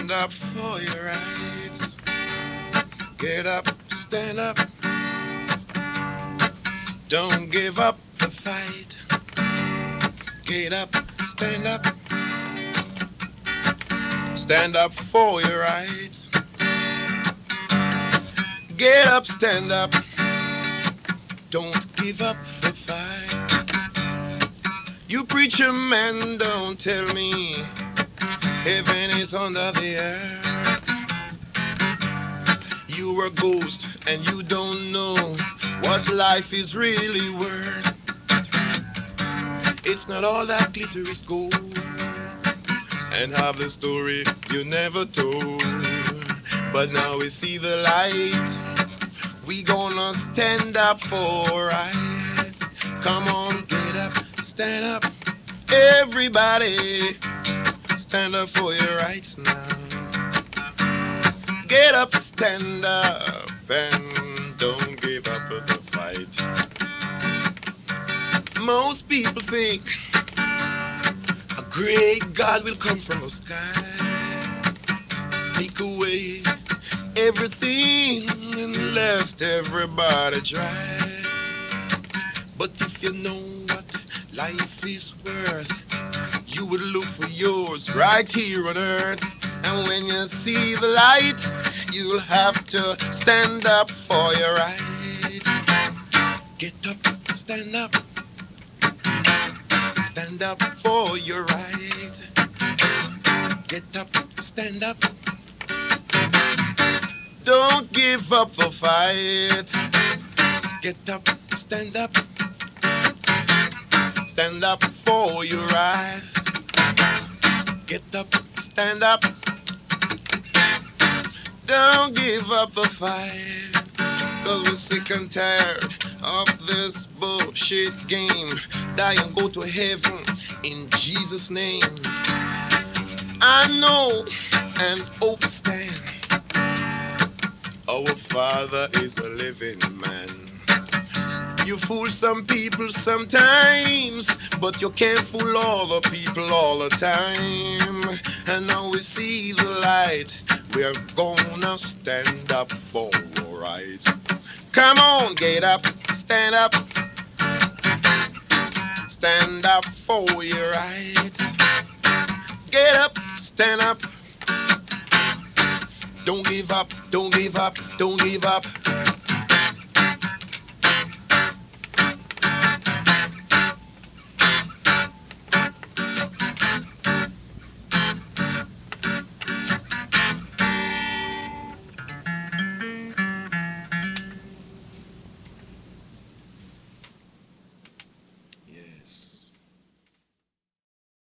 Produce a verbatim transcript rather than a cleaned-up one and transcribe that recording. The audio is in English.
stand up for your rights. Get up, stand up. Don't give up the fight. Get up, stand up. Stand up for your rights. Get up, stand up. Don't give up the fight. You preacher man, don't tell me heaven is under the earth. You're a ghost and you don't know what life is really worth. It's not all that glitter is gold, and half the story you never told. But now we see the light. We gonna stand up for rights. Come on, get up, stand up. Everybody, stand up for your rights now. Get up, stand up, and don't give up the fight. Most people think a great God will come from the sky, take away everything and left everybody dry. But if you know what life is worth, you would look for yours right here on earth. And when you see the light, you'll have to stand up for your right. Get up, stand up. Stand up for your right. Get up, stand up. Don't give up the fight. Get up, stand up. Stand up for your right. Get up, stand up. Don't give up the fight. Cause we're sick and tired of this bullshit game. Die and go to heaven in Jesus' name. I know and understand our Father is a living man. You fool some people sometimes, but you can't fool all the people all the time. And now we see the light. We're gonna stand up for our rights. Come on, get up, stand up. Stand up for your rights. Get up, stand up. Don't give up, don't give up, don't give up.